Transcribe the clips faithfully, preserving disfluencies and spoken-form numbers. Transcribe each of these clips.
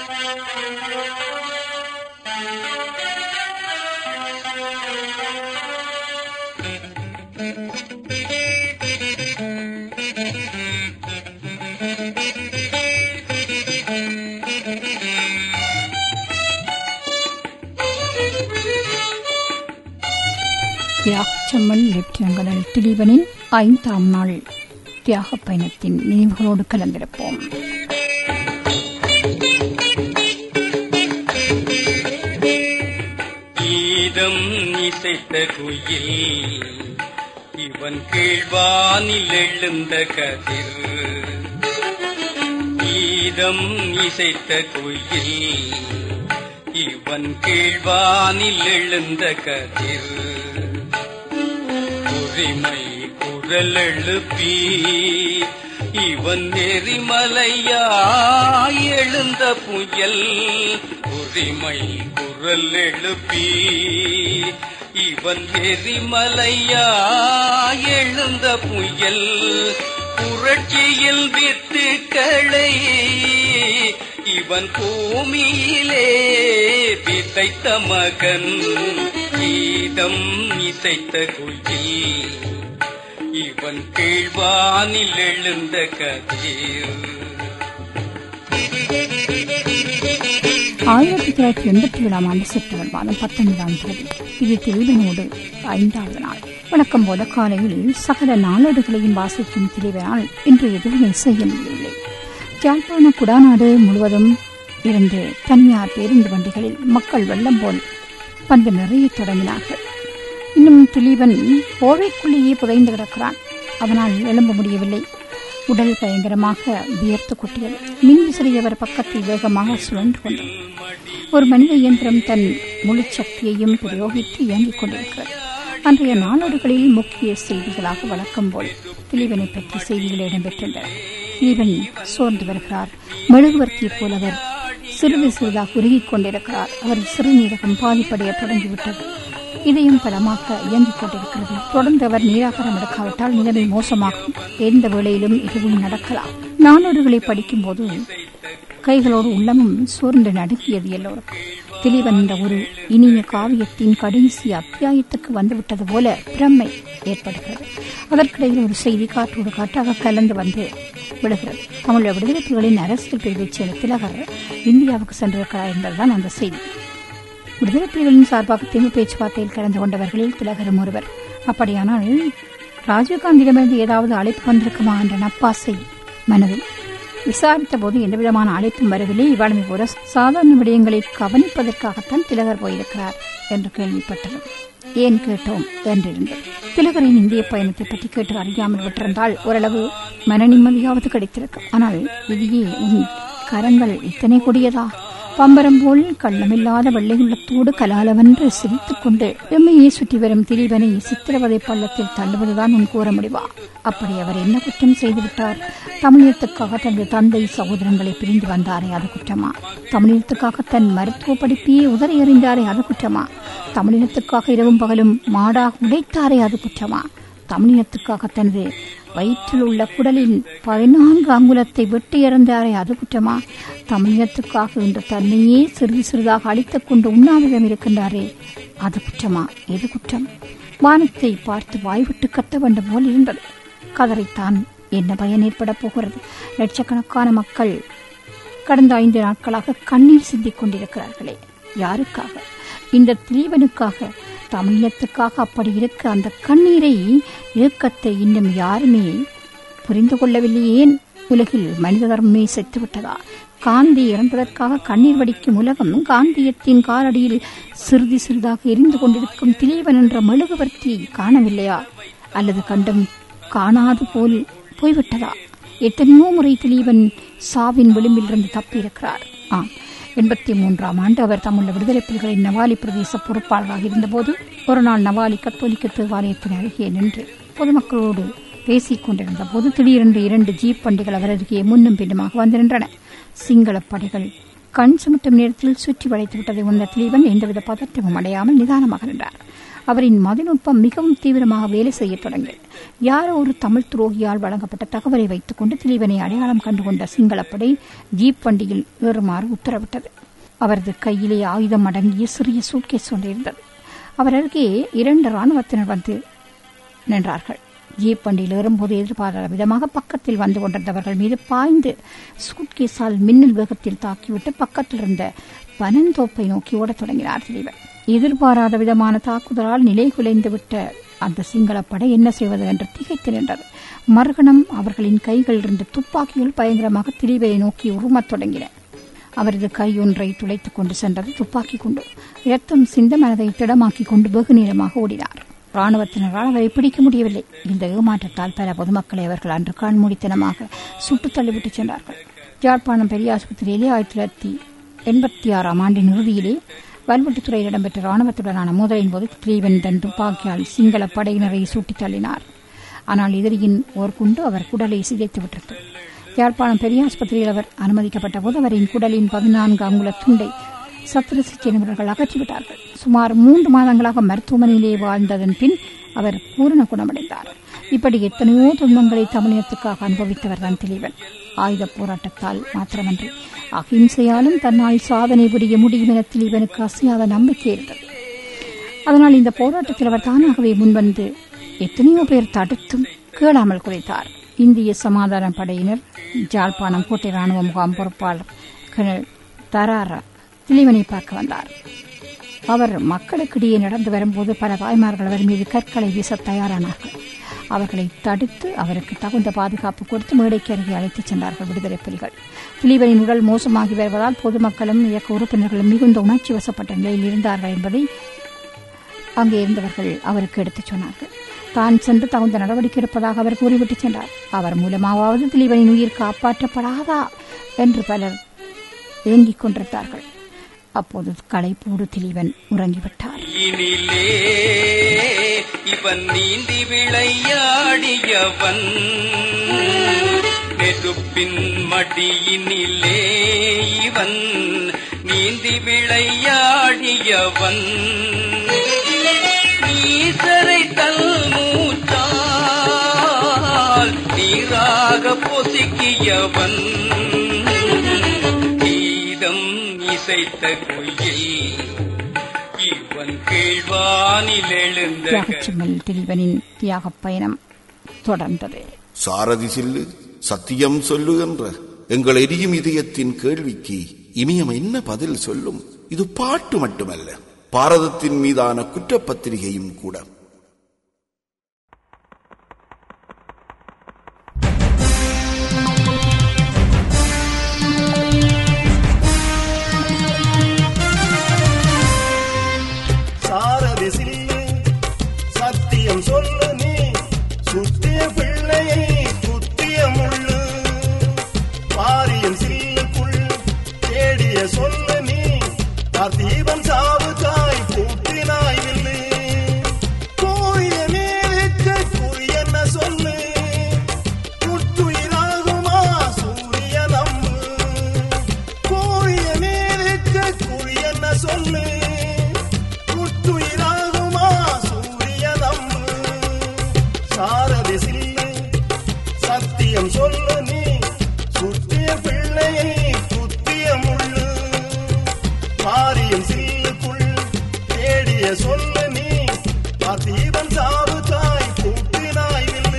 தியாகச்செம்மல் lieutenant colonel திலீபனின் ஐந்தாம் நாள் தியாக பயணத்தின் நினைவுகளோடு கலந்திருப்போம். கீதம் இசைத்த குயில் இவன் கீழ்வானில் எழுந்த கதிர். கீதம் இசைத்த குயில் இவன் கீழ்வானில் எழுந்த கதிர். உரிமை குரல் எழுப்பி இவன் எரிமலையாய் எழுந்த புயல். உரிமை குரல் எழுப்பி இவன் எரிமலையாய் எழுந்த புயல். புரட்சியில் வித்துக்களை இவன் பூமியிலே விதைத்த மகன். கீதம் இசைத்த குயில் இவன் கீழ்வானில் எழுந்த கதிர். ஆயிரத்தி தொள்ளாயிரத்தி எண்பத்தி ஏழாம் ஆண்டு செப்டம்பர் மாதம் பத்தொன்பதாம் தேதி இது திலீபனோடு ஐந்தாவது நாள். வழக்கம் போல காலையில் சகல நாளேடுகளையும் வாசிக்கும் திலீபனால் இன்று எதுவுமே செய்ய முடியவில்லை. யாழ்ப்பாண குடாநாடு முழுவதும் இருந்து தனியார் பேருந்து வண்டிகளில் மக்கள் வெள்ளம் போல் வந்து நிறைய தொடங்கினார்கள். இன்னும் திலீபன் போவைக்குள்ளேயே புதைந்து கிடக்கிறான். அவனால் எழும்ப முடியவில்லை. உடல் பயங்கரமாக வியர்த்து கொட்டியது. மின்விசிறியவர் பக்கத்தில் வேகமாக சுழன்று கொண்டது. ஒரு மனித இயந்திரம் தன் முழு சக்தியையும் பிரயோகித்து இயங்கிக் கொண்டிருக்கிறது. அன்றைய நாளேடுகளில் முக்கிய செய்திகளாக வழக்கம் போல் திலீபனை பற்றி செய்திகள் இடம்பெற்றிருந்தன. திலீபன் சோர்ந்து வருகிறார். மெழுகுவர்த்தியை போல அவர் சிறிது சிறிதாக உருகிக் கொண்டிருக்கிறார். அவர் சிறுநீரகம் பாதிப்படைய தொடங்கிவிட்டது. இதயம் பலமாக இயங்கிக் கொண்டிருக்கிறது. தொடர்ந்து அவர் நீராகாரம் எடுக்காவிட்டால் நிலைமை மோசமாகும். எந்த வேளையிலும் எதுவும் நடக்கலாம். நானூறுகளை படிக்கும் போது கைகளோடு உள்ளமும் சோர்ந்து நடுக்கியது எல்லோருக்கும். திலீபன் என்ற ஒரு இனிய காவியத்தின் கடைசி அத்தியாயத்துக்கு வந்துவிட்டது போல பிரமை ஏற்படுகிறது. அதற்கிடையில் ஒரு செய்தி காற்றோடு காற்றாக கலந்து வந்து விடுகிறது. தமிழ் விடுதலை புலிகளின் அரசியல் பிரிவைச் சேர்ந்த திலகர் இந்தியாவுக்கு சென்றிருக்கிறார் என்பதுதான் அந்த செய்தி. விடுதலை புலிகளின் சார்பாக தீர்வு பேச்சுவார்த்தையில் கலந்து கொண்டவர்களில் திலகரும் ஒருவர். அப்படியானால் ராஜீவ்காந்தியிடமிருந்து ஏதாவது அழைப்பு வந்திருக்குமா என்ற நப்பாசை மனதில் விசாரித்த போது எந்தவிதமான அழைப்பும் வரவில்லை. இவ்வளவு போல சாதாரண விடயங்களை கவனிப்பதற்காகத்தான் திலகர் போயிருக்கிறார் என்று கேள்விப்பட்டது. ஏன் கேட்டோம் என்றிருந்தது. திலகரின் இந்திய பயணத்தை பற்றி கேட்டு அறியாமல் விட்டிருந்தால் ஓரளவு மன நிம்மதியாவது கிடைத்திருக்கும். ஆனால் விதியே உன் கரங்கள் இத்தனை கொடியதா? பம்பரம் போல் கள்ளமில்லாத வெள்ளையுள்ளத்தோடு கலாலவென்று சிரித்துக் கொண்டு எம்மையை சுற்றி வரும் திலீபனை சித்திரவதை பள்ளத்தில் தள்ளுவதுதான் உன் கூற முடிவா? அப்படி அவர் என்ன குற்றம் செய்துவிட்டார்? தமிழகத்துக்காக தனது தந்தை சகோதரங்களை பிரிந்து வந்தாரே, அது குற்றமா? தமிழகத்துக்காக தன் மருத்துவ படிப்பையே உதறி எறிந்தாரே, அது குற்றமா? தமிழகத்துக்காக இரவும் பகலும் மாடாக உடைத்தாரே, அது குற்றமா? தமிழகத்துக்காக தனது வயிற்றில் உள்ள குடலின் பதினான்கு அங்குலத்தை வெட்டி இறந்தாரே, அது குற்றமா? தமிழகத்துக்காக இன்று தன்னையே சிறிது சிறிதாக அழித்துக் கொண்டு உண்ணாவிரதம் இருக்கின்றாரே, அது குற்றமா? எது குற்றம்? வானத்தை பார்த்து வாய்விட்டு கத்த வேண்டும் போல் இருந்தது. கதறைத்தான் என்ன பயன் ஏற்பட போகிறது? லட்சக்கணக்கான மக்கள் கடந்த ஐந்து நாட்களாக கண்ணீர் சிந்திக் கொண்டிருக்கிறார்களே, யாருக்காக? இந்த திலீபனுக்காக, தமிழகத்துக்காக. அப்படி இருக்க அந்த கண்ணீரை, இயக்கத்தை இன்னும் யாருமே புரிந்து கொள்ளவில்லை. ஏன்? உலகில் மனித தர்மமே செத்துவிட்டதா? காந்தி இறந்ததற்காக கண்ணீர் வடிக்கும் உலகம் காந்தியத்தின் காலடியில் சிறிது சிறிதாக எரிந்து கொண்டிருக்கும் திலீபன் என்ற மெழுகுவர்த்தியை காணவில்லையா? அல்லது கண்டும் காணாது போல் போய்விட்டதா? எத்தனையோ முறை திலீபன் சாவின் விளிம்பிலிருந்து தப்பியிருக்கிறார். ஆம், எண்பத்தி மூன்றாம் ஆண்டு அவர் தமிழ் விடுதலை புலிகளின் நவாலி பிரதேச பொறுப்பாளராக இருந்தபோது ஒரு நாள் நவாலி கத்தோலிக்க தேவாலயத்தின் அருகே நின்று பொதுமக்களோடு பேசிக் கொண்டிருந்த போது திடீரென்று இரண்டு ஜீப் வண்டிகள் அவர் அருகே முன்னும் பின்னுமாக வந்து நின்றன. சிங்கள படைகள் கண் சுமட்டும் நேரத்தில் சுற்றி வளைத்து விட்டதை உணர்ந்த திலீபன் எந்தவித பதற்றமும் அடையாமல் நிதானமாக நின்றார். அவரின் மதிநுட்பம் மிகவும் தீவிரமாக வேலை செய்ய தொடங்கியது. யாரோ ஒரு தமிழ் துரோகியால் வழங்கப்பட்ட தகவலை வைத்துக் கொண்டு திலீபனை அடையாளம் கண்டுகொண்ட சிங்களப்படை ஜீப் வண்டியில் ஏறுமாறு உத்தரவிட்டது. அவரது கையிலே ஆயுதம் அடங்கிய சிறிய சூட்கேஸ் ஒன்றிருந்தது. அவர் அருகே இரண்டு ராணுவத்தினர் வந்து நின்றார்கள். ஜீப் வண்டியில் ஏறும்போது எதிர்பாராத விதமாக பக்கத்தில் வந்து கொண்டிருந்தவர்கள் மீது பாய்ந்து சூட்கேஸால் மின்னல் வேகத்தில் தாக்கிவிட்டு பக்கத்தில் இருந்த பனந்தோப்பை நோக்கி ஓடத் தொடங்கினார் திலீபன். எதிர்பாராத விதமான தாக்குதலால் நிலை குலைந்து விட்ட அந்த சிங்களப்படை என்ன செய்வது என்று திகைத்து நின்றது. மறுகணம் அவர்களின் கைகளில் இருந்த துப்பாக்கிகள் பயங்கரமாக திலீபனை நோக்கி உருமத் தொடங்கின. அவரது கையொன்றை துளைத்துக் கொண்டு சென்றது துப்பாக்கி கொண்டு. இரத்தம் சிந்த மனதை திடமாக்கிக் கொண்டு வெகு நேரமாக ஓடினார். ராணுவத்தினரால் அவரை பிடிக்க முடியவில்லை. இந்த ஏமாற்றத்தால் பல பொதுமக்களை அவர்கள் அன்று கண்மூடித்தனமாக சுட்டுத் தள்ளிவிட்டு சென்றார்கள். யாழ்ப்பாணம் பெரிய ஆஸ்பத்திரியிலே ஆயிரத்தி தொள்ளாயிரத்தி எண்பத்தி ஆறாம் ஆண்டின் இறுதியிலே வல்வெட்டித்துறையில் இடம்பெற்ற ராணுவத்துடனான மோதலின் போது திலீபன் தன் துப்பாக்கியால் சிங்கள படையினரை சுட்டித் தள்ளினார். ஆனால் எதிரியின் ஓர் குண்டு அவர் குடலை சிதைத்து விட்டது. யாழ்ப்பாணம் பெரிய ஆஸ்பத்திரியில் அவர் அனுமதிக்கப்பட்ட போது அவரின் குடலின் பதினான்கு அங்குல துண்டை சத்திர சிகிச்சை நிபுணர்கள் அகற்றிவிட்டார்கள். சுமார் மூன்று மாதங்களாக மருத்துவமனையிலே வாழ்ந்ததன் பின் அவர் பூரண குணமடைந்தார். இப்படி எத்தனையோ துன்பங்களை தமிழினத்துக்காக அனுபவித்தவர் தான் திலீபன். ஆயுத போராட்டத்தால் மாத்திரமன்றி அகிம்சையாலும் தன்னால் சாதனை புரிய முடியும் என திலீபனுக்கு அசையாத நம்பிக்கை இருந்தது. அதனால் இந்த போராட்டத்தில் அவர் தானாகவே முன்வந்து எத்தனையோ பேர் தடுத்தும் கேளாமல் குறைத்தார். இந்திய சமாதான படையினர் ஜாழ்ப்பாணம் கோட்டை ராணுவ முகாம் பொறுப்பாளர் கர்னல் தராரா திலீபனை பார்க்க வந்தார். அவர் மக்களுக்கிடையே நடந்து வரும்போது பல தாய்மார்கள் அவர் மீது கற்களை வீச தயாரானார்கள். அவர்களை தடுத்து அவருக்கு தகுந்த பாதுகாப்பு கொடுத்து மேடைக்கு அருகே அழைத்துச் சென்றார்கள் விடுதலை புலிகள். திலீபனின் உடல் மோசமாகி வருவதால் பொதுமக்களும் இயக்க உறுப்பினர்களும் மிகுந்த உணர்ச்சி வசப்பட்ட நிலையில் இருந்தார்கள் என்பதை அங்கே இருந்தவர்கள் அவருக்கு எடுத்துச் சொன்னார்கள். தான் சென்று தகுந்த நடவடிக்கை எடுப்பதாக அவர் கூறிவிட்டு சென்றார். அவர் மூலமாவது திலீபனின் உயிர் காப்பாற்றப்படாதா என்று பலர் ஏங்கிக் கொண்டிருந்தார்கள். அப்போது களைப்போடு திலீபன் உறங்கிவிட்டார். இனிலே இவன் நீந்தி விளையாடியவன் நெருப்பின் மடியினிலே இவன் நீந்தி விளையாடியவன் நீசரை தல் மூச்சால் நீராக பொசுக்கியவன் கீதம் இசைத்த குயில் இவன் கீழ்வானில் எழுந்த திலீபனின் தியாக பயணம் தொடர்ந்தது. சாரதி சில்லு சத்தியம் சொல்லுகின்ற எங்கள் எரியும் இதயத்தின் கேள்விக்கு இமயம் என்ன பதில் சொல்லும்? இது பாட்டு மட்டுமல்ல, பாரதத்தின் மீதான குற்றப்பத்திரிகையும் கூட. சாரதி சில்லு சத்தியம் சொல்லு நீ சுத்திய பிள்ளையை குத்திய முள்ளு பாரியின் சில்லுக்குள் தேடிய சொல்லு நீ தீபம் சாவு காய் கூட்டினாய் வில்லு கோரிய நேருக்கு குறியென்ன சொல்லு குட்டுயிராகுமா சூரிய நம்பு கோரிய நேருக்கு குறியென்ன சொல்லு குட்டுயிராகுமா சூரிய நம்பு சாரதி சில்லு சத்தியம் சொல்லு நீ சுத்திய பிள்ளையை குத்திய முள்ளு பாரியும் சில்லுக்குள் தேடிய சொல்லு நீ தீபம் சாவு தாய் கூட்டினாய் வில்லு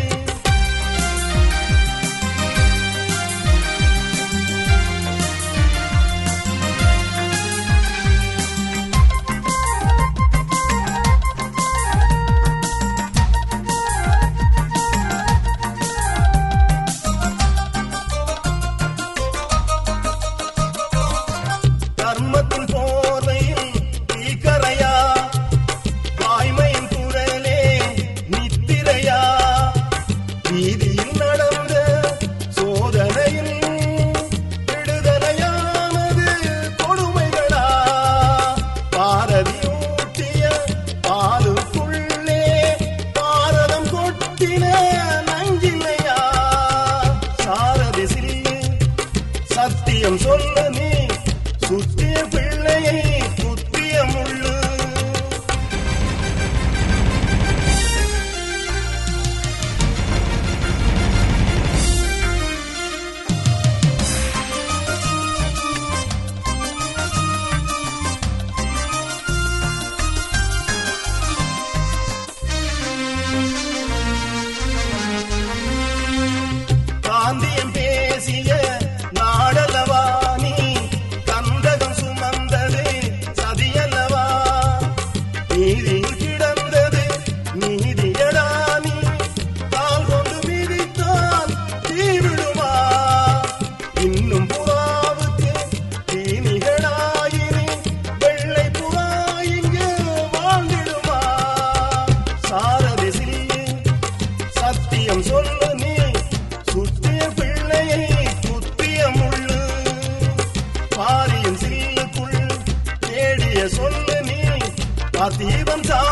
தர்மத்தின் போதையில் தீக்கரையா வாய்மையின் குரலே நித்திரையா வீதியில் நடந்த சோதனையில் விடுதலையானது கொடுமைகளா பாரதி ஊட்டிய பாலுக்குள்ளே பாரதம் கொட்டின நஞ்சில்லையா சாரதி சில்லு சத்தியம் சொல்ல நீ சுத்திய பிள்ளையை குத்திய முள்ளு பார்த்தீபம் சா